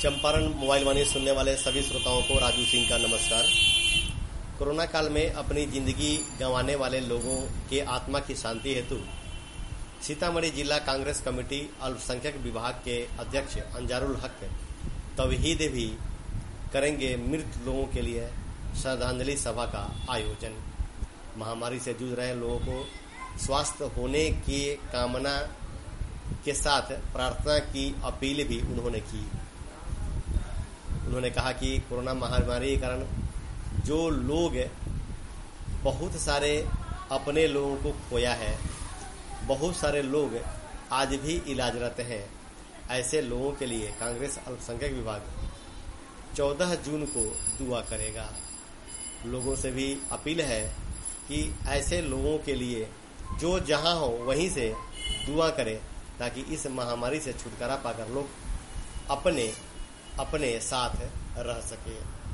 Champaran mobile वाणी सुनने वाले सभी श्रोताओं को राजू सिंह का नमस्कार। कोरोना काल में अपनी जिंदगी गंवाने वाले लोगों के आत्मा की शांति हेतु सीतामढ़ी जिला कांग्रेस कमेटी अल्पसंख्यक विभाग के अध्यक्ष अंजारुल हक तौहीद भी करेंगे मृत लोगों के लिए श्रद्धांजलि सभा का आयोजन। महामारी से जूझ रहे लोगों को स्वस्थ होने की कामना के साथ प्रार्थना की अपील भी उन्होंने की। उन्होंने कहा कि कोरोना महामारी के कारण जो लोग बहुत सारे अपने लोगों को खोया है, बहुत सारे लोग आज भी इलाजरत हैं, ऐसे लोगों के लिए कांग्रेस अल्पसंख्यक विभाग 14 जून को दुआ करेगा। लोगों से भी अपील है कि ऐसे लोगों के लिए जो जहां हो वहीं से दुआ करें ताकि इस महामारी से छुटकारा पाकर लोग अपने साथ रह सके।